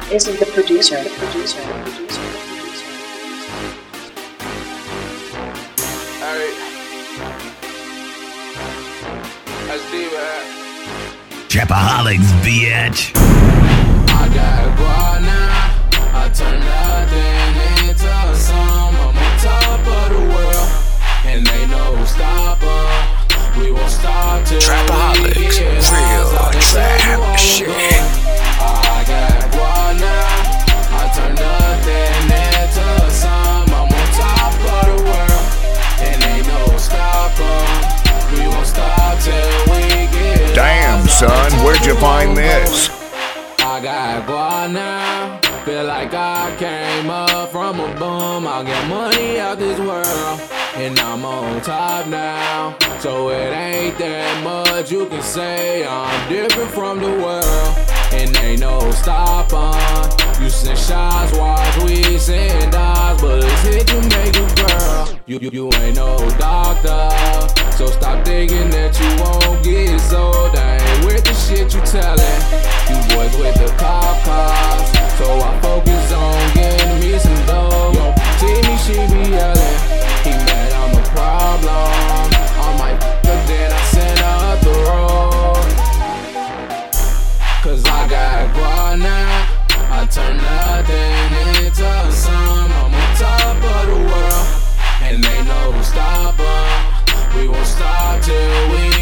isn't the producer. Alright. That's deep, man. Trapaholics, bitch. I got guana. I turn nothing into some. I'm on top of the world, and ain't no stopper. We won't stop till Trapaholics, we get real trap shit. I got guana. I turn nothing into some. I'm on top of the world, and ain't no stopper. We won't stop till we get. Damn, son, where'd you find this? I got guana. Feel like I came up from a bum. I get money out this world, and I'm on top now. So it ain't that much you can say. I'm different from the world, and ain't no stopper. You send shots, watch we send dots, but it's hit you make you girl. You ain't no doctor, so stop thinking that you won't get sold. I ain't with the shit you tellin'. You boys with the cop cars, so I focus on getting me some dough. Yo, see me, she be yellin'. He mad I'm a problem. I might but then I send her up the road. Cause I got guana. I turn nothing into some. I'm on top of the world, and ain't no stopper. We won't stop till we